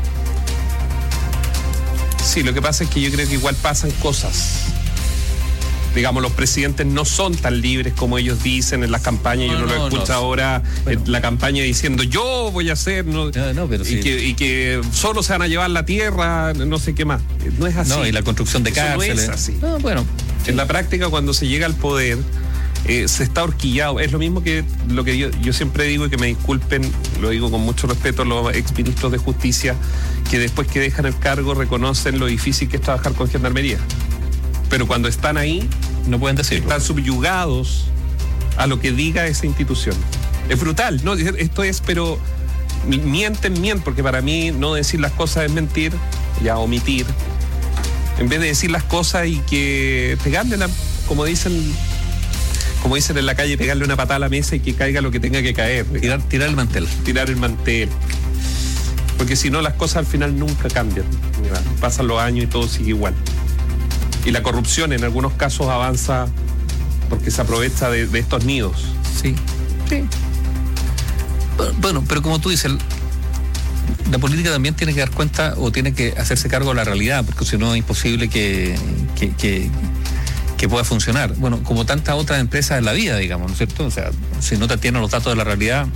Sí, lo que pasa es que yo creo que igual pasan cosas. Digamos, los presidentes no son tan libres como ellos dicen en las campañas. Yo no lo escucho ahora en la campaña diciendo yo voy a hacer, pero sí. y que solo se van a llevar la tierra, no sé qué más. No es así. No, y la construcción de cárceles. No es así. En la práctica, cuando se llega al poder, se está horquillado. Es lo mismo que lo que yo siempre digo, y que me disculpen, lo digo con mucho respeto a los exministros de justicia, que después que dejan el cargo reconocen lo difícil que es trabajar con Gendarmería. Pero cuando están ahí, no pueden decirlo. Están subyugados a lo que diga esa institución. Es brutal, ¿no? Esto es, pero mienten, porque para mí no decir las cosas es mentir, ya omitir. En vez de decir las cosas y que pegarle como dicen en la calle, pegarle una patada a la mesa y que caiga lo que tenga que caer. Tirar el mantel. Tirar el mantel. Porque si no, las cosas al final nunca cambian. guerra. Pasan los años y todo sigue igual. Y la corrupción en algunos casos avanza porque se aprovecha de estos nidos. Sí. Bueno, pero como tú dices, la política también tiene que dar cuenta o tiene que hacerse cargo de la realidad, porque si no es imposible que pueda funcionar. Bueno, como tantas otras empresas en la vida, digamos, ¿no es cierto? O sea, si no te atienen los datos de la realidad,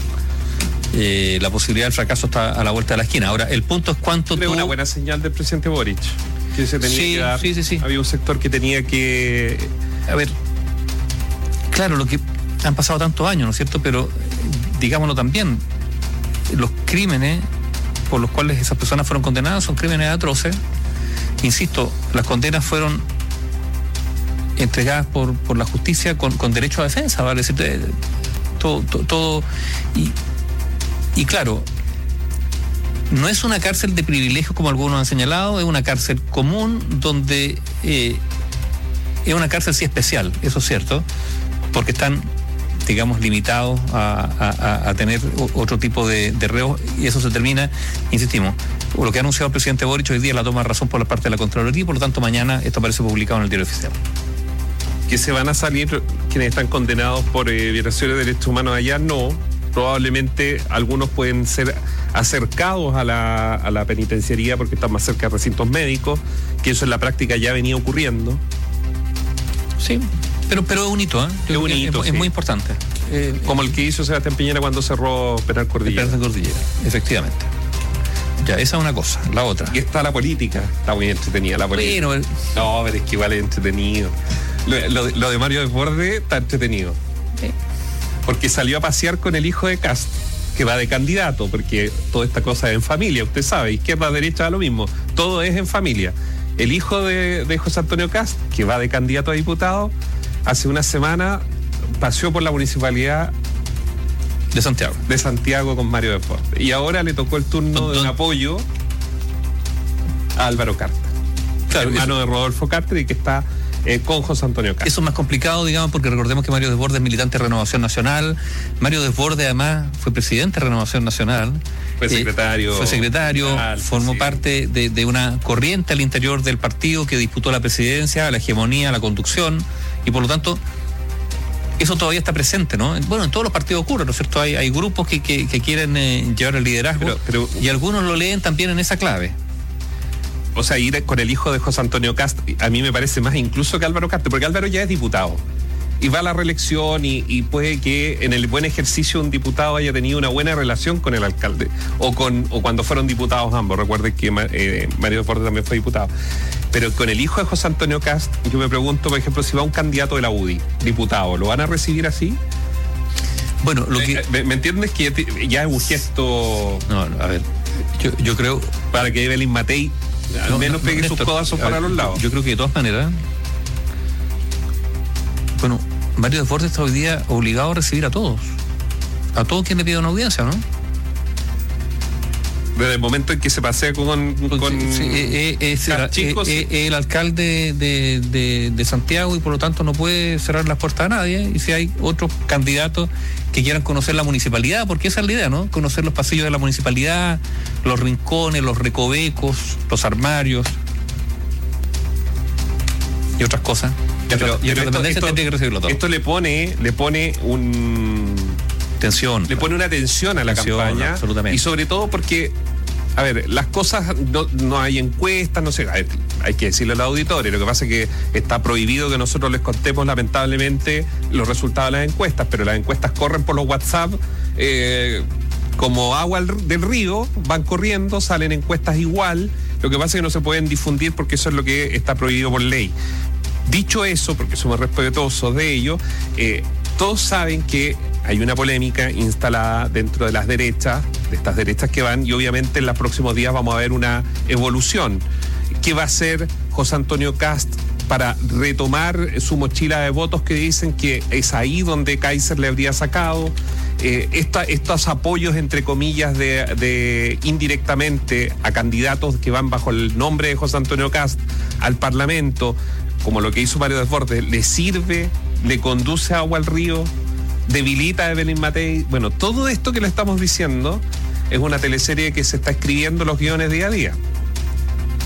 la posibilidad del fracaso está a la vuelta de la esquina. Ahora, el punto es cuánto una buena señal del presidente Boric, que se tenía que dar. Sí. Había un sector que tenía que... A ver, claro, lo que han pasado tantos años, ¿no es cierto? Pero, digámoslo también, los crímenes por los cuales esas personas fueron condenadas son crímenes atroces. Insisto, las condenas fueron entregadas por la justicia con derecho a defensa, ¿vale? Es decir, todo y claro, no es una cárcel de privilegios como algunos han señalado, es una cárcel común donde es una cárcel sí especial, eso es cierto, porque están, digamos, limitados a tener otro tipo de reos, y eso se termina, insistimos, lo que ha anunciado el presidente Boric hoy día la toma de razón por la parte de la Contraloría, y por lo tanto mañana esto aparece publicado en el Diario Oficial. Que se van a salir quienes están condenados por violaciones de derechos humanos allá, no. Probablemente algunos pueden ser acercados a la penitenciaría porque están más cerca de recintos médicos, que eso en la práctica ya venía ocurriendo. Sí, pero es un hito, ¿eh? Es un hito, es muy importante. Como el que hizo Sebastián Piñera cuando cerró Penal Cordillera. Penal Cordillera, efectivamente. Ya, esa es una cosa. La otra. Y está la política. Está muy entretenida la política. Bueno, no, pero es que igual es entretenido. Lo de Mario Desbordes está entretenido. Sí. Porque salió a pasear con el hijo de Kast, que va de candidato, porque toda esta cosa es en familia, usted sabe, izquierda, derecha, da lo mismo, todo es en familia. El hijo de José Antonio Kast, que va de candidato a diputado, hace una semana paseó por la municipalidad de Santiago con Mario Desbordes. Y ahora le tocó el turno de un apoyo a Álvaro Carter, claro, hermano de Rodolfo Carter, y que está con José Antonio Carter. Eso es más complicado, digamos, porque recordemos que Mario Desbordes es militante de Renovación Nacional. Mario Desbordes además fue presidente de Renovación Nacional. Fue secretario. Formó parte de una corriente al interior del partido que disputó la presidencia, la hegemonía, la conducción, y por lo tanto eso todavía está presente, ¿no? Bueno, en todos los partidos ocurre, ¿no es cierto? Hay grupos que quieren llevar el liderazgo, y algunos lo leen también en esa clave. O sea, ir con el hijo de José Antonio Kast, a mí me parece más incluso que Álvaro Carter, porque Álvaro ya es diputado y va a la reelección, y puede que en el buen ejercicio un diputado haya tenido una buena relación con el alcalde, o cuando fueron diputados ambos. Recuerden que Mario Desbordes también fue diputado. Pero con el hijo de José Antonio Kast, yo me pregunto, por ejemplo, si va un candidato de la UDI, diputado, ¿lo van a recibir así? Bueno, lo que... ¿Me entiendes que ya es un gesto? No, a ver, yo creo... Para que Evelyn Matei al menos pegue sus codazos para los lados. Yo creo que de todas maneras, bueno, Mario Desbordes está hoy día obligado a recibir a todos quien le pida una audiencia, ¿no? Desde el momento en que se pasea con chicos, el alcalde de Santiago, y por lo tanto no puede cerrar las puertas a nadie. Y si hay otros candidatos que quieran conocer la municipalidad, porque esa es la idea, ¿no? Conocer los pasillos de la municipalidad, los rincones, los recovecos, los armarios y otras cosas. Pero dependencia tendría que recibirlo todo. Esto le pone tensión. Le pone una tensión a la campaña. Absolutamente. Y sobre todo porque, a ver, las cosas, no hay encuestas, no sé, hay que decirle al auditorio. Lo que pasa es que está prohibido que nosotros les contemos, lamentablemente, los resultados de las encuestas, pero las encuestas corren por los WhatsApp como agua del río, van corriendo, salen encuestas igual. Lo que pasa es que no se pueden difundir porque eso es lo que está prohibido por ley. Dicho eso, porque somos respetuosos de ello, todos saben que hay una polémica instalada dentro de las derechas, de estas derechas que van, y obviamente en los próximos días vamos a ver una evolución. ¿Qué va a hacer José Antonio Kast para retomar su mochila de votos que dicen que es ahí donde Kaiser le habría sacado? Estos apoyos, entre comillas, de indirectamente a candidatos que van bajo el nombre de José Antonio Kast al Parlamento, como lo que hizo Mario Desbordes, ¿le sirve? ¿Le conduce agua al río? ¿Debilita a Evelyn Matei? Bueno, todo esto que le estamos diciendo es una teleserie que se está escribiendo los guiones día a día.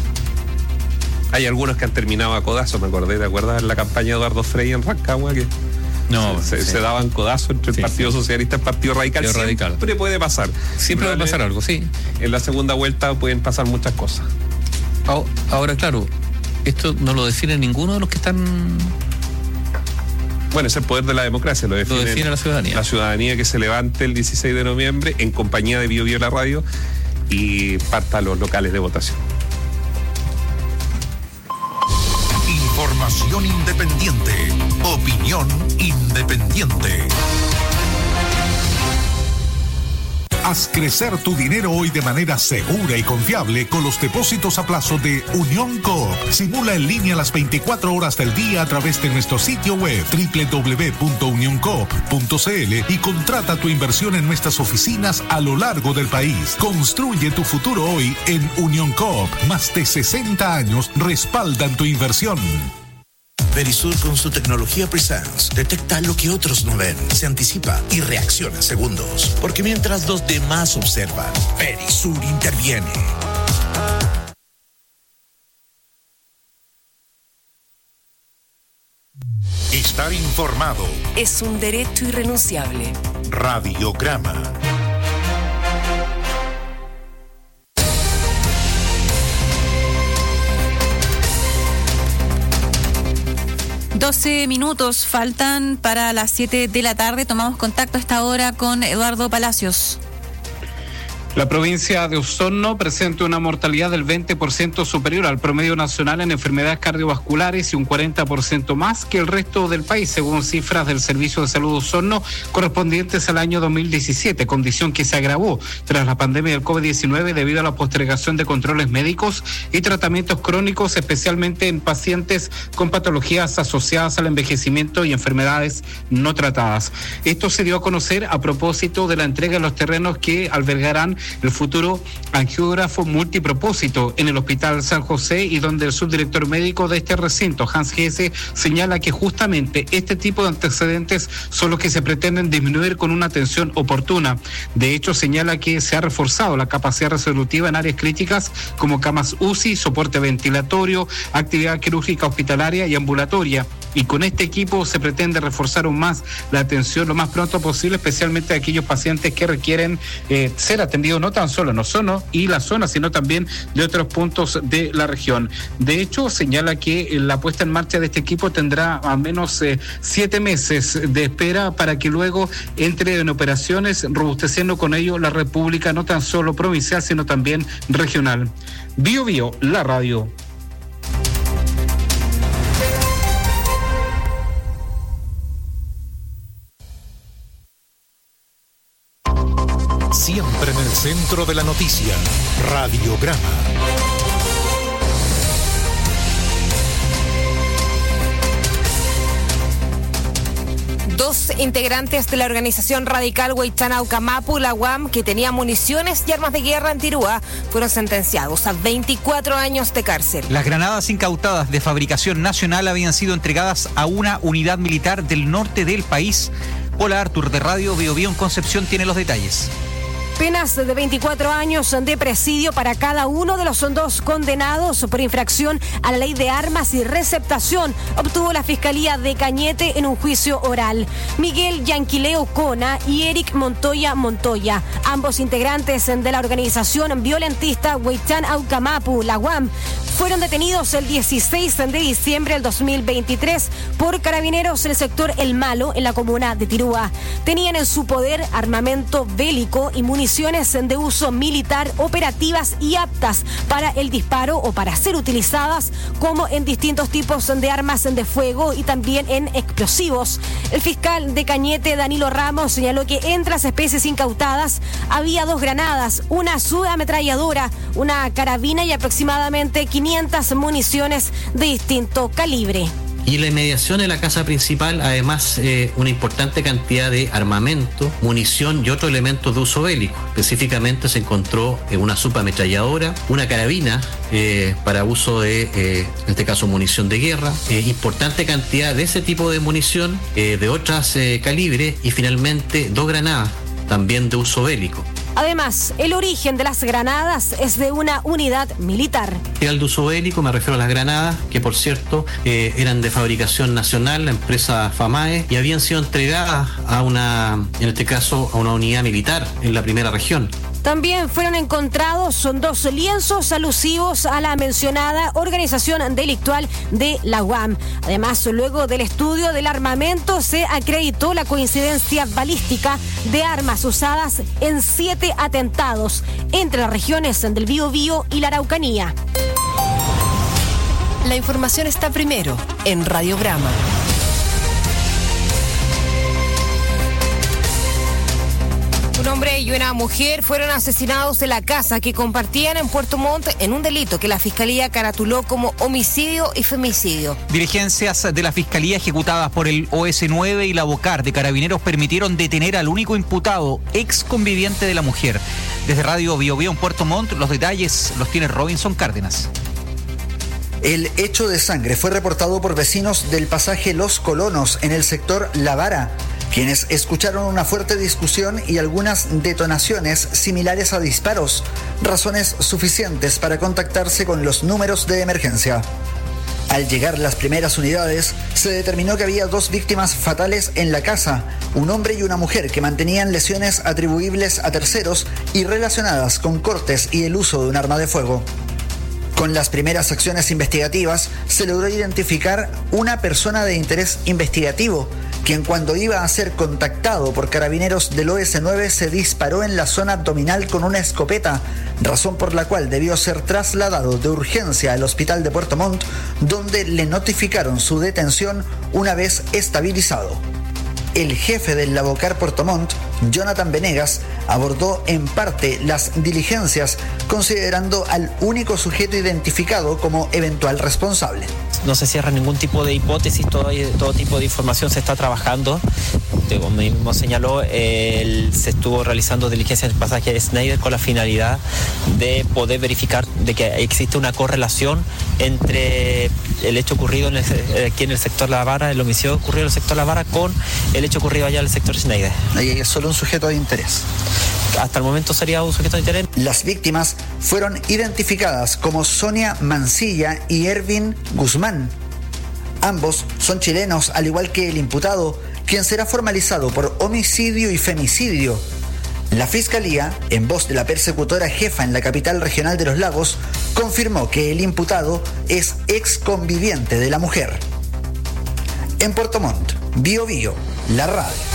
Hay algunos que han terminado a codazos, me acordé, ¿te acuerdas? En la campaña de Eduardo Frei en Rancagua, que se daban codazos entre el Partido Socialista y el Partido Radical. Siempre puede pasar. Siempre puede pasar algo, sí. En la segunda vuelta pueden pasar muchas cosas. Ahora, claro, esto no lo define ninguno de los que están... Bueno, es el poder de la democracia, lo define la ciudadanía. La ciudadanía que se levante el 16 de noviembre en compañía de Bio Bio la radio y parta a los locales de votación. Información independiente. Opinión independiente. Haz crecer tu dinero hoy de manera segura y confiable con los depósitos a plazo de Unión Coop. Simula en línea las 24 horas del día a través de nuestro sitio web www.unioncoop.cl y contrata tu inversión en nuestras oficinas a lo largo del país. Construye tu futuro hoy en Unión Coop. Más de 60 años respaldan tu inversión. Verisur con su tecnología Presence detecta lo que otros no ven, se anticipa y reacciona en segundos. Porque mientras los demás observan, Verisur interviene. Estar informado es un derecho irrenunciable. Radiograma. Minutos faltan para las 7 de la tarde. Tomamos contacto a esta hora con Eduardo Palacios. La provincia de Osorno presenta una mortalidad del 20% superior al promedio nacional en enfermedades cardiovasculares y un 40% más que el resto del país, según cifras del Servicio de Salud de Osorno correspondientes al año 2017, condición que se agravó tras la pandemia del COVID-19 debido a la postergación de controles médicos y tratamientos crónicos, especialmente en pacientes con patologías asociadas al envejecimiento y enfermedades no tratadas. Esto se dio a conocer a propósito de la entrega de los terrenos que albergarán el futuro angiógrafo multipropósito en el Hospital San José, y donde el subdirector médico de este recinto, Hans Gese, señala que justamente este tipo de antecedentes son los que se pretenden disminuir con una atención oportuna. De hecho, señala que se ha reforzado la capacidad resolutiva en áreas críticas como camas UCI, soporte ventilatorio, actividad quirúrgica hospitalaria y ambulatoria. Y con este equipo se pretende reforzar aún más la atención lo más pronto posible, especialmente a aquellos pacientes que requieren ser atendidos no tan solo en Osorno y la zona, sino también de otros puntos de la región. De hecho, señala que la puesta en marcha de este equipo tendrá al menos 7 meses de espera para que luego entre en operaciones, robusteciendo con ello la República, no tan solo provincial, sino también regional. Bio Bio, la radio. Siempre en el centro de la noticia. Radiograma. Dos integrantes de la organización radical Huaychán-Aucamapu, la UAM, que tenía municiones y armas de guerra en Tirúa, fueron sentenciados a 24 años de cárcel. Las granadas incautadas de fabricación nacional habían sido entregadas a una unidad militar del norte del país. Hola, Artur de Radio Bio Bio en Concepción tiene los detalles. Penas de 24 años de presidio para cada uno de los dos condenados por infracción a la ley de armas y receptación obtuvo la Fiscalía de Cañete en un juicio oral. Miguel Yanquileo Cona y Eric Montoya, ambos integrantes de la organización violentista Huaychán-Aucamapu, la UAM, fueron detenidos el 16 de diciembre del 2023 por carabineros del sector El Malo en la comuna de Tirúa. Tenían en su poder armamento bélico y municiones de uso militar operativas y aptas para el disparo o para ser utilizadas como en distintos tipos de armas de fuego y también en explosivos. El fiscal de Cañete, Danilo Ramos, señaló que entre las especies incautadas había 2 granadas, una subametralladora, una carabina y aproximadamente 500 municiones de distinto calibre. Y en la inmediación de la casa principal, además, una importante cantidad de armamento, munición y otros elementos de uso bélico. Específicamente se encontró una subametralladora, una carabina para uso de, en este caso, munición de guerra, importante cantidad de ese tipo de munición, de otras calibres, y finalmente 2 granadas, también de uso bélico. Además, el origen de las granadas es de una unidad militar. Material de uso bélico, me refiero a las granadas, que por cierto eran de fabricación nacional, la empresa FAMAE, y habían sido entregadas a en este caso, a una unidad militar en la primera región. También fueron encontrados 2 lienzos alusivos a la mencionada organización delictual de la UAM. Además, luego del estudio del armamento, se acreditó la coincidencia balística de armas usadas en 7 atentados entre las regiones del Biobío y la Araucanía. La información está primero en Radio Brahma. Un hombre y una mujer fueron asesinados en la casa que compartían en Puerto Montt en un delito que la Fiscalía caratuló como homicidio y femicidio. Diligencias de la Fiscalía ejecutadas por el OS9 y la Bocar de Carabineros permitieron detener al único imputado, ex conviviente de la mujer. Desde Radio Biobío en Puerto Montt, los detalles los tiene Robinson Cárdenas. El hecho de sangre fue reportado por vecinos del pasaje Los Colonos en el sector La Vara, quienes escucharon una fuerte discusión y algunas detonaciones similares a disparos, razones suficientes para contactarse con los números de emergencia. Al llegar las primeras unidades, se determinó que había 2 víctimas fatales en la casa, un hombre y una mujer que mantenían lesiones atribuibles a terceros y relacionadas con cortes y el uso de un arma de fuego. Con las primeras acciones investigativas, se logró identificar una persona de interés investigativo, quien cuando iba a ser contactado por carabineros del OS9 se disparó en la zona abdominal con una escopeta, razón por la cual debió ser trasladado de urgencia al hospital de Puerto Montt, donde le notificaron su detención una vez estabilizado. El jefe del Labocar Puerto Montt, Jonathan Venegas, abordó en parte las diligencias, considerando al único sujeto identificado como eventual responsable. No se cierra ningún tipo de hipótesis, todo tipo de información se está trabajando. Como mismo señaló, se estuvo realizando diligencias en el pasaje de Schneider con la finalidad de poder verificar de que existe una correlación entre el hecho ocurrido aquí en el sector La Vara, el homicidio ocurrido en el sector La Vara, con el hecho ocurrido allá en el sector Schneider. Ahí es solo un sujeto de interés. Hasta el momento sería un sujeto de interés. Las víctimas fueron identificadas como Sonia Mancilla y Ervin Guzmán. Ambos son chilenos, al igual que el imputado, quien será formalizado por homicidio y femicidio. La Fiscalía, en voz de la persecutora jefa en la capital regional de Los Lagos, confirmó que el imputado es ex conviviente de la mujer. En Puerto Montt, Biobío, la radio.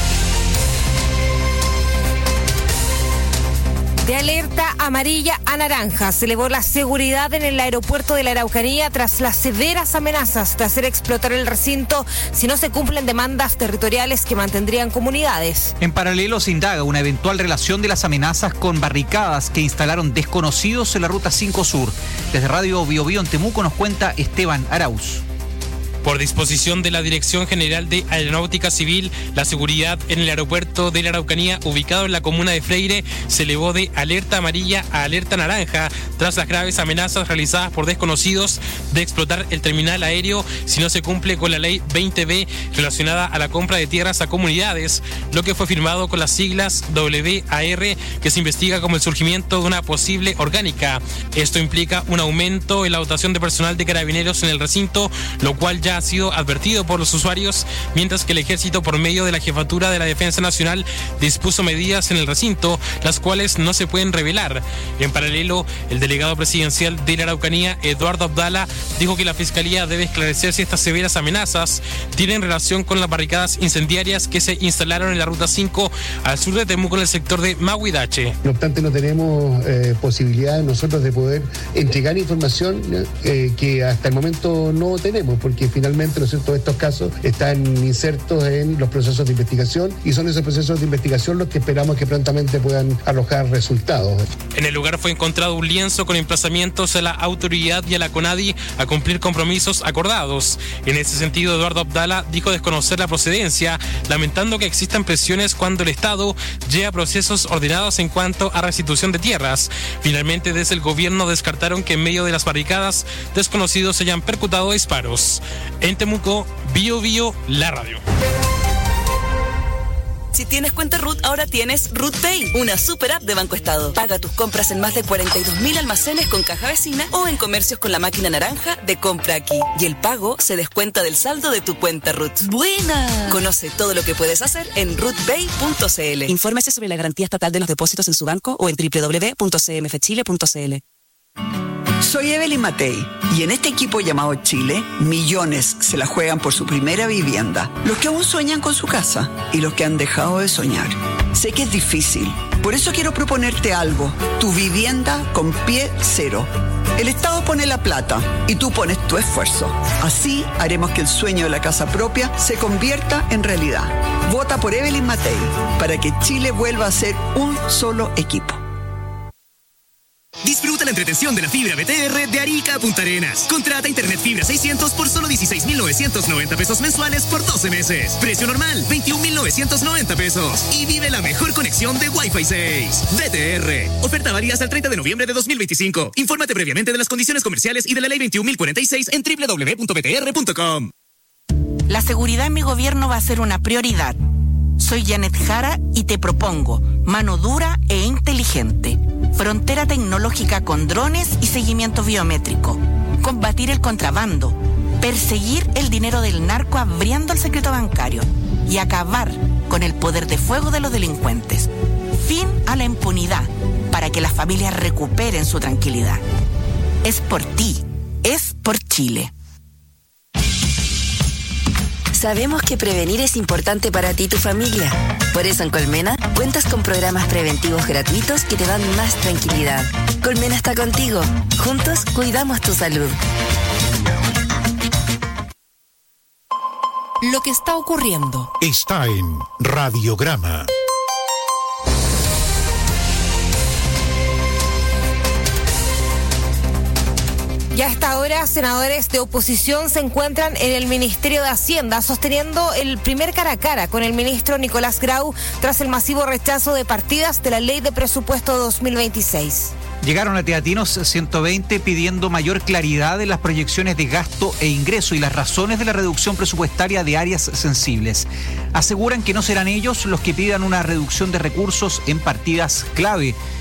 De alerta amarilla a naranja, se elevó la seguridad en el aeropuerto de la Araucanía tras las severas amenazas de hacer explotar el recinto si no se cumplen demandas territoriales que mantendrían comunidades. En paralelo se indaga una eventual relación de las amenazas con barricadas que instalaron desconocidos en la Ruta 5 Sur. Desde Radio Biobío en Temuco nos cuenta Esteban Arauz. Por disposición de la Dirección General de Aeronáutica Civil, la seguridad en el aeropuerto de la Araucanía, ubicado en la comuna de Freire, se elevó de alerta amarilla a alerta naranja tras las graves amenazas realizadas por desconocidos de explotar el terminal aéreo si no se cumple con la ley 20B relacionada a la compra de tierras a comunidades, lo que fue firmado con las siglas WAR, que se investiga como el surgimiento de una posible orgánica. Esto implica un aumento en la dotación de personal de carabineros en el recinto, lo cual ya ha sido advertido por los usuarios, mientras que el Ejército, por medio de la Jefatura de la Defensa Nacional, dispuso medidas en el recinto, las cuales no se pueden revelar. En paralelo, el delegado presidencial de la Araucanía, Eduardo Abdala, dijo que la Fiscalía debe esclarecer si estas severas amenazas tienen relación con las barricadas incendiarias que se instalaron en la Ruta 5 al sur de Temuco, en el sector de Mahuidache. No obstante, no tenemos posibilidad nosotros de poder entregar información que hasta el momento no tenemos, porque finalmente, ¿no es cierto?, estos casos están insertos en los procesos de investigación y son esos procesos de investigación los que esperamos que prontamente puedan arrojar resultados. En el lugar fue encontrado un lienzo con emplazamientos a la autoridad y a la CONADI a cumplir compromisos acordados. En ese sentido, Eduardo Abdala dijo desconocer la procedencia, lamentando que existan presiones cuando el Estado lleva procesos ordenados en cuanto a restitución de tierras. Finalmente, desde el gobierno descartaron que en medio de las barricadas desconocidos hayan percutado disparos. En Temuco, Biobío, la radio. Si tienes cuenta Ruth, ahora tienes Ruth Pay, una super app de Banco Estado. Paga tus compras en más de 42.000 almacenes con caja vecina o en comercios con la máquina naranja de Compra Aquí. Y el pago se descuenta del saldo de tu cuenta Ruth. ¡Buena! Conoce todo lo que puedes hacer en ruthpay.cl. Infórmese sobre la garantía estatal de los depósitos en su banco o en www.cmfchile.cl. Soy Evelyn Matei y en este equipo llamado Chile, millones se la juegan por su primera vivienda. Los que aún sueñan con su casa y los que han dejado de soñar. Sé que es difícil, por eso quiero proponerte algo. Tu vivienda con pie cero. El Estado pone la plata y tú pones tu esfuerzo. Así haremos que el sueño de la casa propia se convierta en realidad. Vota por Evelyn Matei para que Chile vuelva a ser un solo equipo. Disfruta la entretención de la fibra BTR de Arica a Punta Arenas. Contrata internet fibra 600 por solo 16.990 pesos mensuales por 12 meses. Precio normal, 21.990 pesos. Y vive la mejor conexión de Wi-Fi 6. BTR. Oferta válida hasta el 30 de noviembre de 2025. Infórmate previamente de las condiciones comerciales y de la ley 21.046 en www.btr.com. La seguridad en mi gobierno va a ser una prioridad. Soy Janet Jara y te propongo mano dura e inteligente. Frontera tecnológica con drones y seguimiento biométrico. Combatir el contrabando. Perseguir el dinero del narco abriendo el secreto bancario. Y acabar con el poder de fuego de los delincuentes. Fin a la impunidad para que las familias recuperen su tranquilidad. Es por ti. Es por Chile. Sabemos que prevenir es importante para ti y tu familia. Por eso en Colmena cuentas con programas preventivos gratuitos que te dan más tranquilidad. Colmena está contigo. Juntos cuidamos tu salud. Lo que está ocurriendo está en Radiograma. Y a esta hora, senadores de oposición se encuentran en el Ministerio de Hacienda sosteniendo el primer cara a cara con el ministro Nicolás Grau tras el masivo rechazo de partidas de la Ley de Presupuesto 2026. Llegaron a Teatinos 120 pidiendo mayor claridad en las proyecciones de gasto e ingreso y las razones de la reducción presupuestaria de áreas sensibles. Aseguran que no serán ellos los que pidan una reducción de recursos en partidas clave,